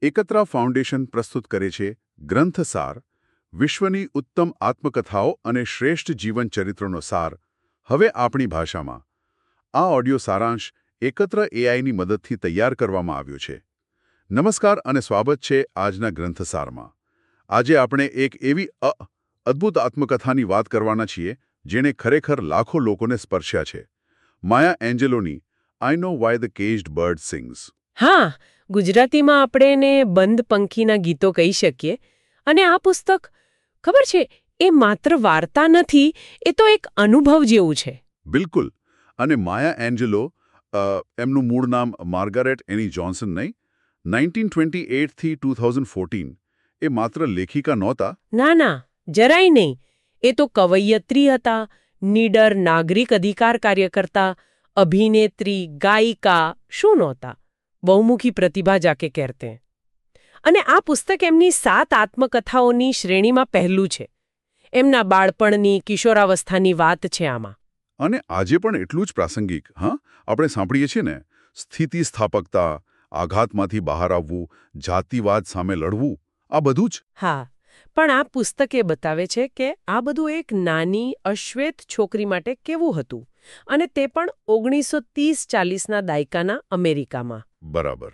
એકત્રા foundation પ્રસ્તુત કરે છે ગ્રંથસાર, વિશ્વની ઉત્તમ આત્મકથાઓ અને શ્રેષ્ઠ જીવન ચરિત્રનો સાર, હવે આપણી ભાષામાં. આ ઓડિયો સારાંશ એકત્ર એઆઈની મદદથી તૈયાર કરવામાં આવ્યો છે. નમસ્કાર અને સ્વાગત છે આજના ગ્રંથસારમાં. આજે આપણે એક એવી અદ્ભુત આત્મકથાની વાત કરવાના છીએ જેણે ખરેખર લાખો લોકોને સ્પર્શ્યા છે. માયા એન્જેલોની I know why the caged bird sings. હા, ગુજરાતીમાં આપણે એને બંધ પંખીના ગીતો કહી શકીએ. અને આ પુસ્તક, ખબર છે, એ માત્ર વાર્તા નથી, એ તો એક અનુભવ જેવું છે. બિલકુલ. અને માયા એન્જેલો, એમનું મૂળ નામ માર્ગારેટ એની જોન્સન નહીં, 1928 થી 2014, એ માત્ર લેખિકા નહોતા. ના, જરાય નહીં. એ તો કવયિત્રી હતા, નીડર નાગરિક અધિકાર કાર્યકર્તા, અભિનેત્રી, ગાયિકા, શું નહોતા. બહુમુખી પ્રતિભા જાકે કહેતે. અને આ પુસ્તક એમની 7 આત્મકથાઓની શ્રેણીમાં પહેલું છે. એમના બાળપણની, કિશોરાવસ્થાની વાત છે આમાં. અને આજે પણ એટલું જ પ્રાસંગિક. હા, આપણે સાંભળીએ છીએ ને, સ્થિતિસ્થાપકતા, આઘાતમાંથી બહાર આવવું, જાતિવાદ સામે લડવું, આ બધું જ. હા, પણ આ પુસ્તક એ બતાવે છે કે આ બધું એક નાની, અશ્વેત છોકરી માટે કેવું હતું. અને તે પણ 1930-40ના દાયકાના અમેરિકામાં. બરાબર.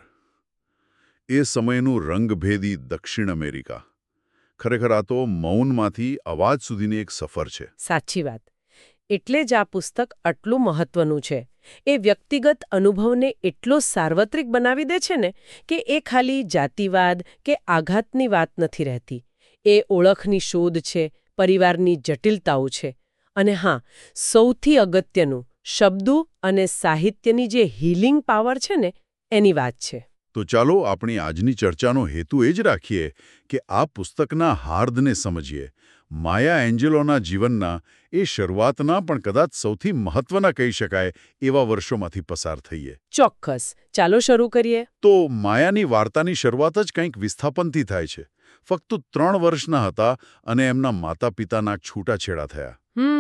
એ સમયનું રંગભેદી દક્ષિણ અમેરિકા. ખરેખર આ તો મૌનમાંથી અવાજ સુધીની એક સફર છે. સાચી વાત. એટલે જ આ પુસ્તક આટલું મહત્વનું છે. એ વ્યક્તિગત અનુભવને એટલો સાર્વત્રિક બનાવી દે છે ને કે એ ખાલી જાતિવાદ કે આઘાતની વાત નથી રહેતી. એ ઓળખની શોધ છે, પરિવારની જટિલતાઓ છે. અને હા, સૌથી અગત્યનું, શબ્દો અને સાહિત્યની જે હીલિંગ પાવર છે ને, એની વાત છે. તો ચાલો આપણી આજની ચર્ચાનો હેતુ એ જ રાખીએ કે આ પુસ્તકના હાર્દને સમજીએ. માયા એન્જેલોના જીવનના એ શરૂઆતના પણ કદાચ સૌથી મહત્વના કહી શકાય એવા વર્ષોમાંથી પસાર થઈએ. ચોક્કસ. ચાલો શરૂ કરીએ. તો માયાની વાર્તાની શરૂઆત જ કંઈક વિસ્થાપનથી થાય છે. ફક્ત 3 વર્ષના હતા અને એમના માતા પિતાના છૂટાછેડા થયા.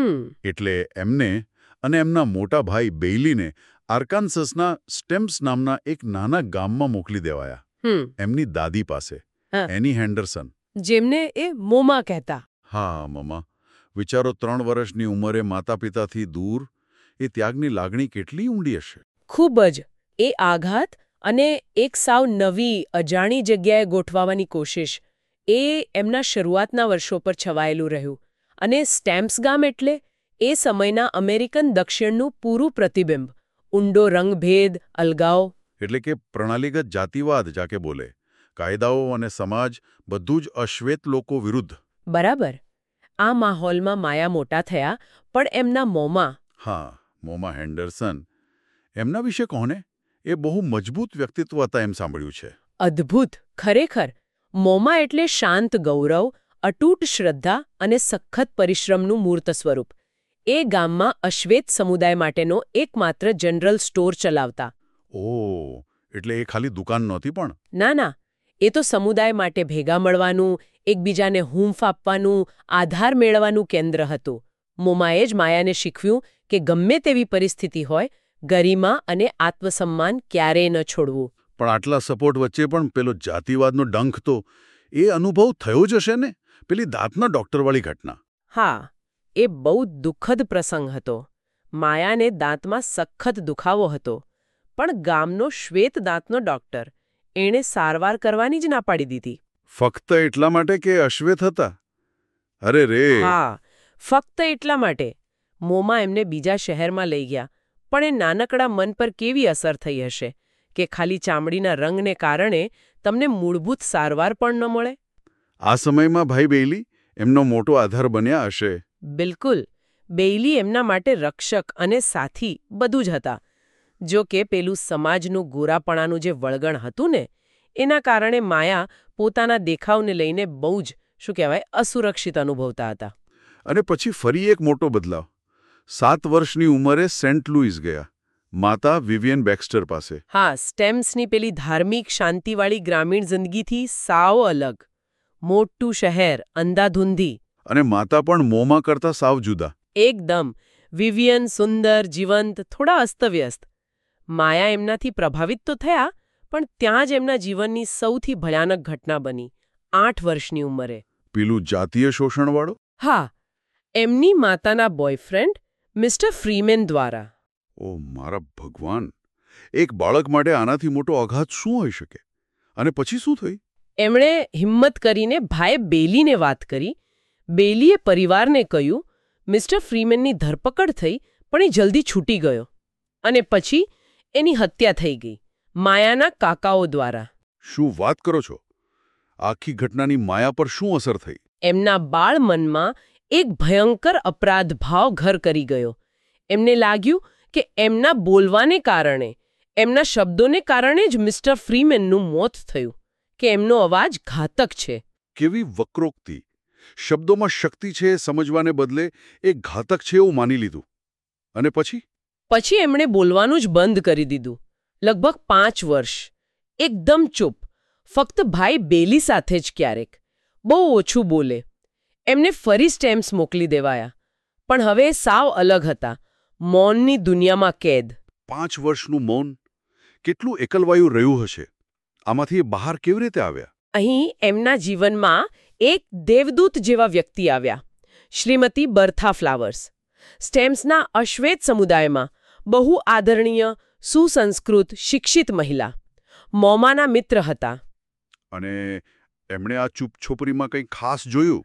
એટલે એમને અને એમના મોટા ભાઈ બેઇલીને આર્કાન્સસના સ્ટેમ્સ નામના એક નાના ગામમાં મોકલી દેવાયા. એમની દાદી પાસે, એની હેન્ડરસન. જેમને એ મોમા કહેતા. હા, મમા. વિચારો, 3 વર્ષની ઉંમરે માતા પિતાથી દૂર, એ ત્યાગની લાગણી કેટલી ઊંડી હશે. ખૂબ જ. એ આઘાત અને એક સાવ નવી, અજાણી જગ્યાએ ગોઠવાવાની કોશિશ, એ એમના શરૂઆતના વર્ષો પર છવાયેલું રહ્યું. અને સ્ટેમ્પ્સ ગામ એટલે એ સમયના અમેરિકન દક્ષિણનું પૂરું પ્રતિબિંબ. ઊંડો રંગભેદ, અલગાવ. એટલે કે પ્રણાલીગત જાતિવાદ જાકે બોલે. કાયદાઓ અને સમાજ બધું જ અશ્વેત લોકો વિરુદ્ધ. બરાબર. આ માહોલમાં માયા મોટા થયા, પણ એમના મોમાં. હા, મોમા હેન્ડરસન. એમના વિશે કોને? એ બહુ મજબૂત વ્યક્તિત્વ હતા એમ સાંભળ્યું છે. અદ્ભુત, ખરેખર. મોમા એટલે શાંત ગૌરવ, અતૂટ શ્રદ્ધા અને સખત પરિશ્રમનું મૂર્ત સ્વરૂપ. એ ગામમાં અશ્વેત સમુદાય માટેનો એકમાત્ર જનરલ સ્ટોર ચલાવતા. ઓહ, એટલે એ ખાલી દુકાન નહોતી પણ? ના, એ તો સમુદાય માટે ભેગા મળવાનું, એકબીજાને હૂંફ આપવાનું, આધાર મેળવવાનું કેન્દ્ર હતું. મોમાએ જ માયાને શીખવ્યું કે ગમે તેવી પરિસ્થિતિ હોય, ગરિમા અને આત્મસન્માન ક્યારેય ન છોડવું. પણ આટલા સપોર્ટ વચ્ચે પણ પેલો જાતિવાદનો ડંખ તો એ અનુભવ થયો જ હશે ને? પેલી દાંતના ડોક્ટરવાળી ઘટના. હા, એ બહુ દુઃખદ પ્રસંગ હતો. માયાને દાંતમાં સખત દુખાવો હતો. પણ ગામનો શ્વેત દાંતનો ડોક્ટર, એણે સારવાર કરવાની જ ના પાડી દીધી. ફક્ત એટલા માટે કે અશ્વેત હતા? અરે રે! હા, ફક્ત એટલા માટે. મોમા એમને બીજા શહેરમાં લઈ ગયા. પણ એ નાનકડા મન પર કેવી અસર થઈ હશે કે ખાલી ચામડીના રંગને કારણે તમને મૂળભૂત સારવાર પણ ન મળે. આ સમયમાં ભાઈ બેઇલી એમનો મોટો આધાર બન્યા હશે. બિલકુલ. બેઇલી એમના માટે રક્ષક અને સાથી બધું જ હતા. જો કે પેલું સમાજનું ગોરાપણાનું જે વળગણ હતું ને, એના કારણે માયા પોતાના દેખાવને લઈને બહુ જ, અસુરક્ષિત અનુભવતા હતા. અને પછી ફરી એક મોટો બદલાવ. 7 વર્ષની ઉંમરે સેન્ટ લુઇસ ગયા. માતા વિવિયન બેક્સ્ટર પાસે. હા, સ્ટેમ્સની પેલી ધાર્મિક શાંતિવાળી ગ્રામીણ જિંદગીથી સાવ અલગ. મોટું શહેર, અંધાધૂંધી. અને માતા પણ મોમા કરતા સાવ જુદા. એકદમ. વિવિયન સુંદર, જીવંત, થોડા અસ્તવ્યસ્ત. માયા એમનાથી પ્રભાવિત તો થયા, પણ ત્યાં જ એમના જીવનની સૌથી ભયાનક ઘટના બની 8 વર્ષની ઉંમરે. પેલું જાતીય શોષણવાળો? હા, એમની માતાના બોયફ્રેન્ડ મિસ્ટર ફ્રીમેન દ્વારા. ઓ મારા ભગવાન! એક બાળક માટે આનાથી મોટો આઘાત શું હોઈ શકે? અને પછી શું થયું? એમણે હિંમત કરીને ભાઈ બેલીને વાત કરી. બેલીએ પરિવારને કહ્યું. મિસ્ટર ફ્રીમેનની ધરપકડ થઈ, પણ એ જલ્દી છૂટી ગયો. અને પછી એની હત્યા થઈ ગઈ માયાના કાકાઓ દ્વારા. શું વાત કરો છો? આખી ઘટનાની માયા પર શું અસર થઈ? એમના બાળ મનમાં એક ભયંકર અપરાધ ભાવ ઘર કરી ગયો. એમને લાગ્યું કે એમના બોલવાને કારણે, એમના શબ્દોને કારણે જ મિસ્ટર ફ્રીમેનનું મોત થયું, કે એમનો અવાજ ઘાતક છે. કેવી વક્રોક્તિ! શબ્દોમાં શક્તિ છે સમજવાને બદલે એ ઘાતક છે એવું માની લીધું. અને પછી એમણે બોલવાનું જ બંધ કરી દીધું. લગભગ 5 વર્ષ એકદમ ચૂપ, ફક્ત ભાઈ બેલી સાથે જ ક્યારેક. બહુ ઓછું બોલે. એમને ફરી સ્ટેમ્પ્સ મોકલી દેવાયા. પણ હવે સાવ અલગ હતા, મૌનની દુનિયામાં કેદ. 5 વર્ષનું મૌન! કેટલું એકલવાયું રહ્યું હશે. આમાંથી એ બહાર કેવી રીતે આવ્યા? અહીં એમના જીવનમાં એક દેવદૂત જેવા વ્યક્તિ આવ્યા. શ્રીમતી બર્થા ફ્લાવર્સ. સ્ટેમ્સના અશ્વેત સમુદાયમાં બહુ આદરણીય, સુસંસ્કૃત, શિક્ષિત મહિલા. મોમાના મિત્ર હતા. અને એમણે આ ચૂપછોપરીમાં કંઈ ખાસ જોયું?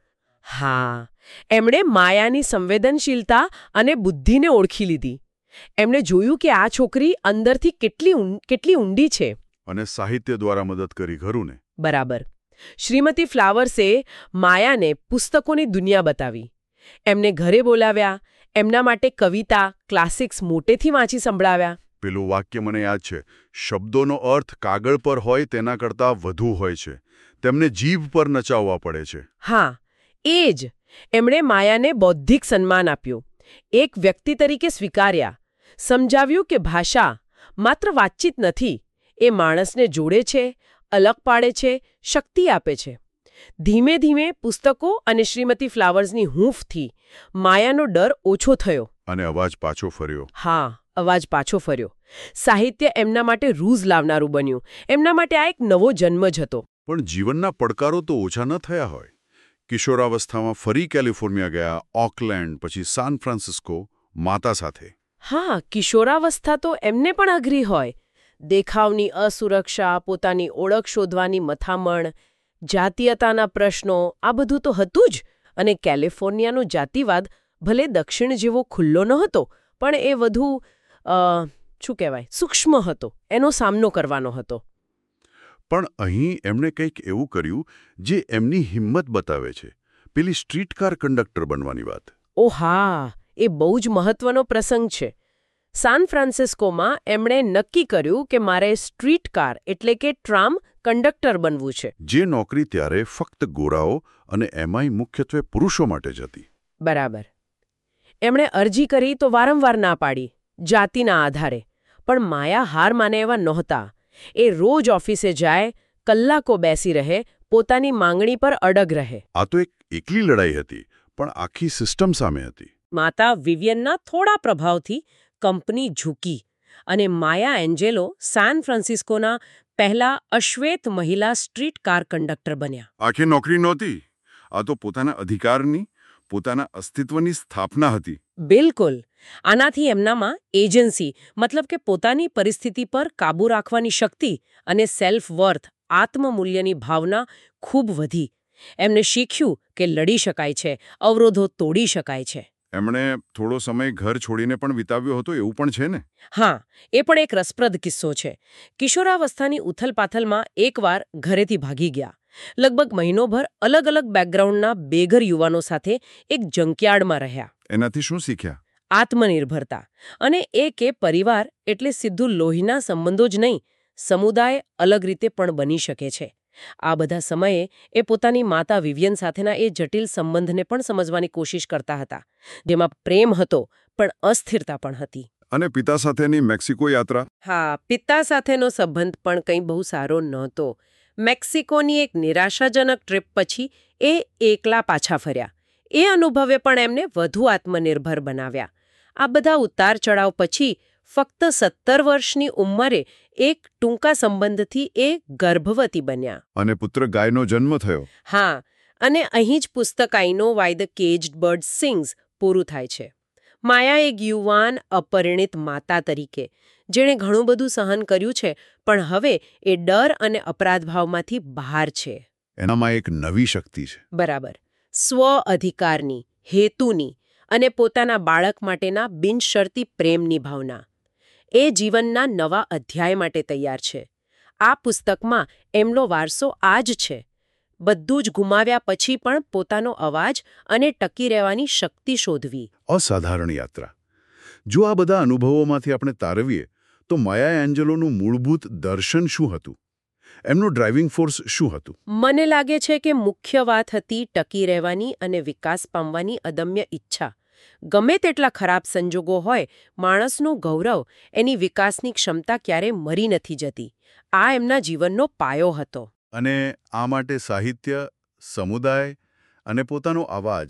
હા, એમણે માયાની સંવેદનશીલતા અને બુદ્ધિને ઓળખી લીધી. એમણે જોયું કે આ છોકરી અંદરથી કેટલી ઊંડી છે. અને સાહિત્ય દ્વારા મદદ કરી, ખરું ને? બરાબર. શ્રીમતી ફ્લાવર્સે માયાને પુસ્તકોની દુનિયા બતાવી. એમને ઘરે બોલાવ્યા, એમના માટે કવિતા, ક્લાસિક્સ મોટેથી વાંચી સંભળાવ્યા. પેલું વાક્ય મને યાદ છે, શબ્દોનો અર્થ કાગળ પર હોય તેના કરતાં વધુ હોય છે. તેમને જીભ પર નચાવવા પડે છે. હા, એ જ. એમણે માયાને બૌદ્ધિક સન્માન આપ્યું. એક વ્યક્તિ તરીકે સ્વીકાર્યા. સમજાવ્યું કે ભાષા માત્ર વાતચીત નથી, એ માણસને જોડે છે, અલગ પાડે છે, શક્તિ આપે છે. ધીમે ધીમે પુસ્તકો અને શ્રીમતી ફ્લાવર્સની હૂંફથી માયાનો ડર ઓછો થયો. અને અવાજ પાછો ફર્યો. હા, અવાજ પાછો ફર્યો. સાહિત્ય એમના માટે રૂઝ લાવનારું બન્યું. એમના માટે આ એક નવો જન્મ જ હતો. પણ જીવનના પડકારો તો ઓછા ન થયા હોય. કિશોરાવસ્થામાં ફરી કેલિફોર્નિયા ગયા, ઓકલેન્ડ, પછી સાન ફ્રાન્સિસ્કો, માતા સાથે. હા, કિશોરાવસ્થા તો એમને પણ અઘરી હોય. દેખાવની અસુરક્ષા, પોતાની ઓળખ શોધવાની મથામણ, જાતીયતાના પ્રશ્નો, આ બધું તો હતું જ. અને કેલિફોર્નિયાનો જાતિવાદ ભલે દક્ષિણ જેવો ખુલ્લો નહોતો, પણ એ વધુ શું કહેવાય, સૂક્ષ્મ હતો. એનો સામનો કરવાનો હતો. પણ અહીં એમણે કંઈક એવું કર્યું જે એમની હિંમત બતાવે છે. પેલી સ્ટ્રીટકાર કંડક્ટર બનવાની વાત. ઓ હા, એ બહુ જ મહત્વનો પ્રસંગ છે. સાન ફ્રાન્સિસ્કોમાં એમણે નક્કી કર્યું કે મારે સ્ટ્રીટકાર એટલે કે ટ્રામ કંડક્ટર બનવું છે. જે નોકરી ત્યારે ફક્ત ગોરાઓ અને એમાંય મુખ્યત્વે પુરુષો માટે જ હતી. બરાબર. એમણે અરજી કરી તો વારંવાર ના પાડી, જાતિના આધારે. પણ માયા હાર માને એવા નહોતા. એ રોજ ઓફિસે જાય, કલાકો બેસી રહે, પોતાની માંગણી પર અડગ રહે. આ તો એક એકલી લડાઈ હતી, પણ આખી સિસ્ટમ સામે હતી. માતા વિવિયનના થોડા પ્રભાવથી કંપની ઝૂકી અને માયા એન્જેલો સાન ફ્રાન્સિસ્કોના પહેલા અશ્વેત મહિલા સ્ટ્રીટ કાર કંડક્ટર બન્યા. આખી નોકરી નહોતી, આ તો પોતાના અધિકારની, પોતાના અસ્તિત્વની સ્થાપના હતી. બિલકુલ. આનાથી એમનામાં એજન્સી, મતલબ કે પોતાની પરિસ્થિતિ પર કાબૂ રાખવાની શક્તિ અને સેલ્ફ વર્થ, આત્મમૂલ્યની ભાવના ખૂબ વધી. એમને શીખ્યું કે લડી શકાય છે, અવરોધો તોડી શકાય છે. એમણે થોડો સમય ઘર છોડીને પણ વિતાવ્યો હતો, એવું પણ છે ને? હા, એ પણ એક રસપ્રદ કિસ્સો છે. કિશોરાવસ્થાની ઉથલપાથલમાં એકવાર ઘરેથી ભાગી ગયા. લગભગ મહિનોભર અલગ અલગ બેકગ્રાઉન્ડના બેઘર યુવાનો સાથે એક જંકયાર્ડમાં રહ્યા. એનાથી શું શીખ્યા? આત્મનિર્ભરતા. અને એ કે પરિવાર એટલે સીધું લોહીના સંબંધો જ નહીં, સમુદાય અલગ રીતે પણ બની શકે છે. આ બધા સમયે એ પોતાની માતા વિવિયન સાથેના એ જટિલ સંબંધને પણ સમજવાની કોશિશ કરતા હતા, જેમાં પ્રેમ હતો પણ અસ્થિરતા પણ હતી. અને પિતા સાથેની મેક્સિકો યાત્રા? હા, પિતા સાથેનો સંબંધ પણ કંઈ બહુ સારો નહોતો. મેક્સિકોની એક નિરાશાજનક ટ્રીપ પછી એ એકલા પાછા ફર્યા. એ અનુભવે પણ એમને વધુ આત્મનિર્ભર બનાવ્યા. આ બધા ઉતાર ચઢાવ પછી ફક્ત 17 વર્ષની ઉંમરે એક ટૂંકા સંબંધથી એ ગર્ભવતી બન્યા. અને પુત્ર ગાયનો જન્મ થયો. હા, અને અહીં જ પુસ્તક I know why the caged bird sings પૂરું થાય છે. માયા એક યુવાન અપરિણિત માતા તરીકે જેણે ઘણું બધું સહન કર્યું છે, પણ હવે એ ડર અને અપરાધભાવમાંથી બહાર છે. એનામાં એક નવી શક્તિ છે. બરાબર. સ્વ અધિકારની, હેતુની અને પોતાના બાળક માટેના બિનશરતી પ્રેમની ભાવના. એ જીવનના નવા અધ્યાય માટે તૈયાર છે. આ પુસ્તકમાં એમનો વારસો આ જ છે. બધું જ ગુમાવ્યા પછી પણ પોતાનો અવાજ અને ટકી રહેવાની શક્તિ શોધવી. અસાધારણ યાત્રા. જો આ બધા અનુભવોમાંથી આપણે તારવીએ તો માયા એન્જલોનું મૂળભૂત દર્શન શું હતું? એમનું ડ્રાઇવિંગ ફોર્સ શું હતું? મને લાગે છે કે મુખ્ય વાત હતી ટકી રહેવાની અને વિકાસ પામવાની અદમ્ય ઈચ્છા. ગમે તેટલા ખરાબ સંજોગો હોય, માણસનું ગૌરવ, એની વિકાસની ક્ષમતા ક્યારેય મરી નથી જતી. આ એમના જીવનનો પાયો હતો. અને આ માટે સાહિત્ય, સમુદાય અને પોતાનો અવાજ,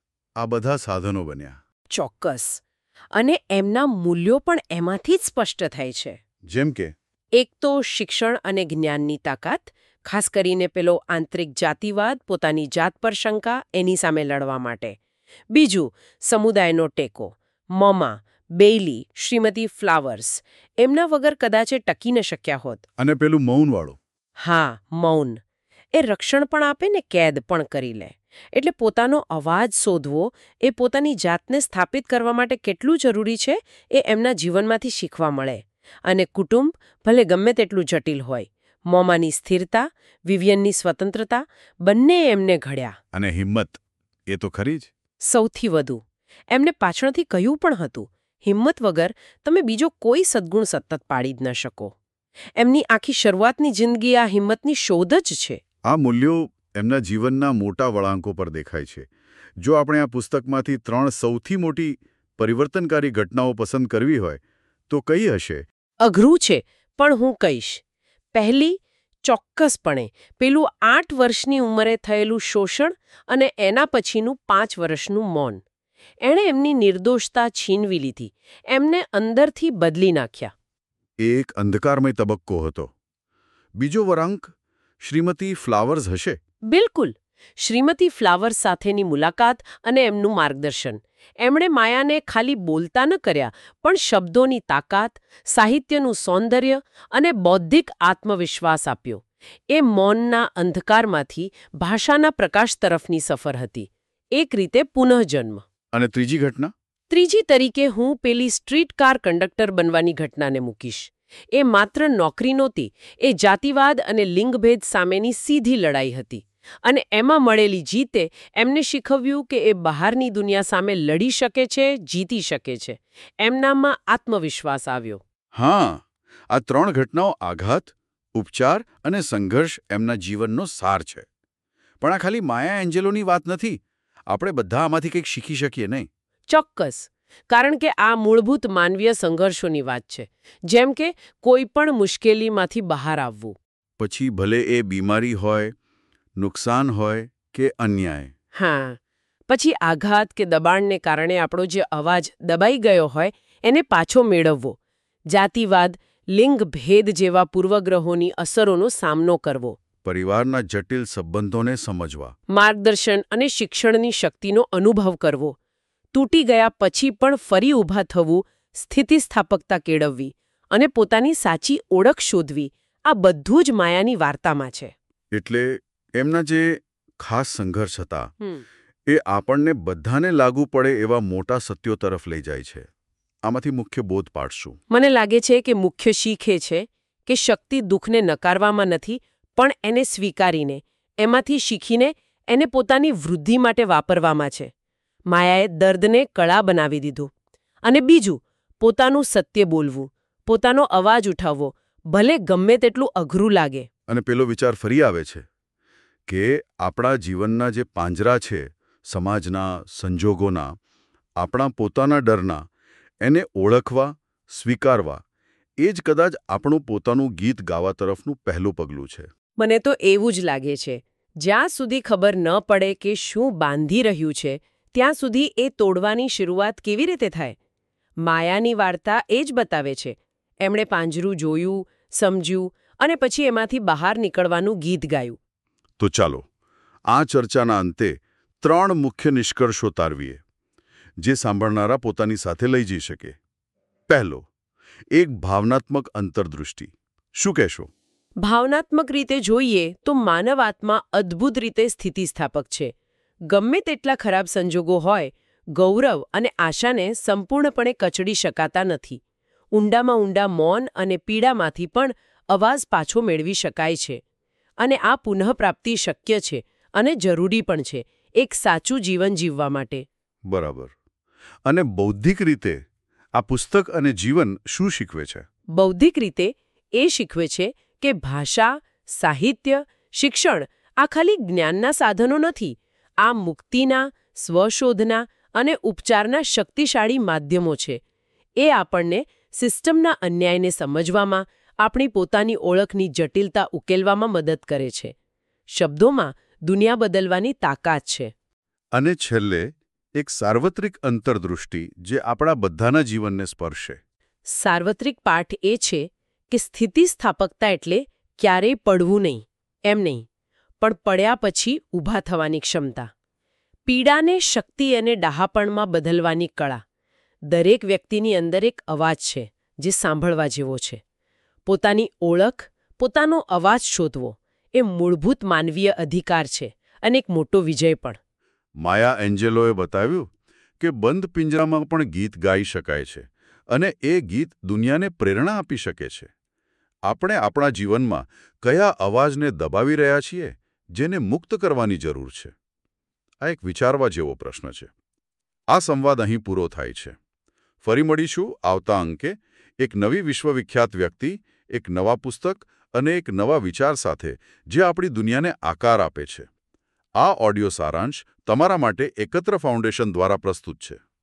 આ બધા સાધનો બન્યા. ચોક્કસ. અને એમના મૂલ્યો પણ એમાંથી જ સ્પષ્ટ થાય છે. જેમ કે એક તો શિક્ષણ અને જ્ઞાનની તાકાત, ખાસ કરીને પેલો આંતરિક જાતિવાદ, પોતાની જાત પર શંકા, એની સામે લડવા માટે. બીજું, સમુદાયનો ટેકો. મમા, બેઇલી, શ્રીમતી ફ્લાવર્સ, એમના વગર કદાચ એ ટકી ન શક્યા હોત. અને પેલું મૌનવાળું. હા, મૌન. એ રક્ષણ પણ આપે ને કેદ પણ કરી લે. એટલે પોતાનો અવાજ શોધવો, એ પોતાની જાતને સ્થાપિત કરવા માટે કેટલું જરૂરી છે, એ એમના જીવનમાંથી શીખવા મળે. અને કુટુંબ ભલે ગમે તેટલું જટિલ હોય, મોમાની સ્થિરતા, વિવિયનની સ્વતંત્રતા, બંને એમને ઘડ્યા. અને હિંમત, એ તો ખરી જ. સૌથી વધુ એમને પાછળથી કહ્યું પણ હતું, હિંમત વગર તમે બીજો કોઈ સદ્ગુણ સતત પાડી જ ન શકો. એમની આખી શરૂઆતની જિંદગી આ હિંમતની શોધ જ છે. આ મૂલ્યો એમના જીવનના મોટા વળાંકો પર દેખાય છે. જો આપણે આ પુસ્તકમાંથી 3 સૌથી મોટી પરિવર્તનકારી ઘટનાઓ પસંદ કરવી હોય તો કઈ હશે? અઘરું છે, પણ હું કહીશ. પહેલી, ચોક્કસપણે પેલું 8 વર્ષની ઉંમરે થયેલું શોષણ અને એના પછીનું 5 વર્ષનું મૌન. એણે એમની નિર્દોષતા છીનવી લીધી, એમને અંદરથી બદલી નાખ્યા. એ એક અંધકારમય તબક્કો હતો. બીજો વળાંક શ્રીમતી ફ્લાવર્સ હશે. બિલકુલ. શ્રીમતી ફ્લાવર્સ સાથેની મુલાકાત અને એમનું માર્ગદર્શન. એમણે માયાને ખાલી બોલતા ન કર્યા, પણ શબ્દોની તાકાત, સાહિત્યનું સૌંદર્ય અને બૌદ્ધિક આત્મવિશ્વાસ આપ્યો. એ મૌનના અંધકારમાંથી ભાષાના પ્રકાશ તરફની સફર હતી. એક રીતે પુનઃજન્મ. અને ત્રીજી ઘટના? ત્રીજી તરીકે હું પેલી સ્ટ્રીટ કાર કંડક્ટર બનવાની ઘટનાને મૂકીશ. એ માત્ર નોકરી નહોતી, એ જાતિવાદ અને લિંગભેદ સામેની સીધી લડાઈ હતી. અને એમાં મળેલી જીતે એમને શીખવ્યું કે એ બહારની દુનિયા સામે લડી શકે છે, જીતી શકે છે. એમનામાં આત્મવિશ્વાસ આવ્યો. હા, આ 3 ઘટનાઓ આઘાત, ઉપચાર અને સંઘર્ષ એમના જીવનનો સાર છે. પણ આ ખાલી માયા એન્જેલોની વાત નથી. આપણે બધા આમાંથી કંઈક શીખી શકીએ નહીં? ચોક્કસ. કારણ કે આ મૂળભૂત માનવીય સંઘર્ષોની વાત છે. જેમ કે કોઈ પણ મુશ્કેલીમાંથી બહાર આવવું. પછી ભલે એ બીમારી હોય, નુકસાન હોય કે અન્યાય. હા. પછી આઘાત કે દબાણને કારણે આપણો જે અવાજ દબાઈ ગયો હોય એને પાછો મેળવવો. જાતિવાદ, લિંગભેદ જેવા પૂર્વગ્રહોની અસરોનો સામનો કરવો. પરિવારના જટિલ સંબંધોને સમજવા. માર્ગદર્શન અને શિક્ષણની શક્તિનો અનુભવ કરવો. તૂટી ગયા પછી પણ ફરી ઊભા થવું, સ્થિતિસ્થાપકતા કેળવવી અને પોતાની સાચી ઓળખ શોધવી, આ બધું જ માયાની વાર્તામાં છે. એટલે એમના જે ખાસ સંઘર્ષ હતા એ આપણને બધાને લાગુ પડે એવા મોટા સત્યો તરફ લઈ જાય છે. આમાંથી મુખ્ય બોધ પાડશું? મને લાગે છે કે મુખ્ય શીખ એ છે કે શક્તિ દુઃખને નકારવામાં નથી, પણ એને સ્વીકારીને, એમાંથી શીખીને એને પોતાની વૃદ્ધિ માટે વાપરવામાં છે. માયાએ દર્દને કળા બનાવી દીધું. અને બીજું, પોતાનું સત્ય બોલવું, પોતાનો અવાજ ઉઠાવવો, ભલે ગમે તેટલું અઘરું લાગે. અને પેલો વિચાર ફરી આવે છે કે આપણા જીવનના જે પાંજરા છે, સમાજના, સંજોગોના, આપણા પોતાના ડરના, એને ઓળખવા, સ્વીકારવા, એ જ કદાચ આપણું પોતાનું ગીત ગાવા તરફનું પહેલું પગલું છે. મને તો એવું જ લાગે છે. જ્યાં સુધી ખબર ન પડે કે શું બાંધી રહ્યું છે, ત્યાં સુધી એ તોડવાની શરૂઆત કેવી રીતે થાય? માયાની વાર્તા એ જ બતાવે છે. એમણે પાંજરું જોયું, સમજ્યું અને પછી એમાંથી બહાર નીકળવાનું ગીત ગાયું. તો ચાલો આ ચર્ચાના અંતે 3 મુખ્ય નિષ્કર્ષો તારવીએ જે સાંભળનારા પોતાની સાથે લઈ જઈ શકે. પહેલો, એક ભાવનાત્મક અંતર્દૃષ્ટિ. શું કહેશો? ભાવનાત્મક રીતે જોઈએ તો માનવ આત્મા અદ્ભુત રીતે સ્થિતિસ્થાપક છે. ગમે તેટલા ખરાબ સંજોગો હોય, ગૌરવ અને આશાને સંપૂર્ણપણે કચડી શકાતા નથી. ઊંડામાં ઊંડા મૌન અને પીડામાંથી પણ અવાજ પાછો મેળવી શકાય છે. અને આ પુનઃપ્રાપ્તિ શક્ય છે અને જરૂરી પણ છે એક સાચું જીવન જીવવા માટે. બરાબર. અને બૌદ્ધિક રીતે આ પુસ્તક અને જીવન શું શીખવે છે? બૌદ્ધિક રીતે એ શીખવે છે કે ભાષા, સાહિત્ય, શિક્ષણ આ ખાલી જ્ઞાનના સાધનો નથી. આ મુક્તિના, સ્વશોધના અને ઉપચારના શક્તિશાળી માધ્યમો છે. એ આપણને સિસ્ટમના અન્યાયને સમજવામાં, આપણી પોતાની ઓળખની જટિલતા ઉકેલવામાં મદદ કરે છે. શબ્દોમાં દુનિયા બદલવાની તાકાત છે. અને છેલ્લે એક સાર્વત્રિક અંતર્દૃષ્ટિ જે આપણા બધાના જીવનને સ્પર્શે. સાર્વત્રિક પાઠ એ છે કે સ્થિતિસ્થાપકતા એટલે ક્યારેય પડવું નહીં, એમ નહીં, પણ પડ્યા પછી ઊભા થવાની ક્ષમતા. પીડાને શક્તિ અને ડહાપણમાં બદલવાની કળા. દરેક વ્યક્તિની અંદર એક અવાજ છે જે સાંભળવા જેવો છે. પોતાની ઓળખ, પોતાનો અવાજ શોધવો એ મૂળભૂત માનવીય અધિકાર છે અને એક મોટો વિજય પણ. માયા એન્જેલોએ બતાવ્યું કે બંધ પિંજરામાં પણ ગીત ગાઈ શકાય છે અને એ ગીત દુનિયાને પ્રેરણા આપી શકે છે. આપણે આપણા જીવનમાં કયા અવાજને દબાવી રહ્યા છીએ જેને મુક્ત કરવાની જરૂર છે? આ એક વિચારવા જેવો પ્રશ્ન છે. આ સંવાદ અહીં પૂરો થાય છે. ફરી મળીશું આવતા અંકે એક નવી વિશ્વવિખ્યાત વ્યક્તિ, એક નવા પુસ્તક અને એક નવા વિચાર સાથે જે આપણી દુનિયાને આકાર આપે છે. આ ઓડિયો સારાંશ તમારા માટે એકત્ર ફાઉન્ડેશન દ્વારા પ્રસ્તુત છે.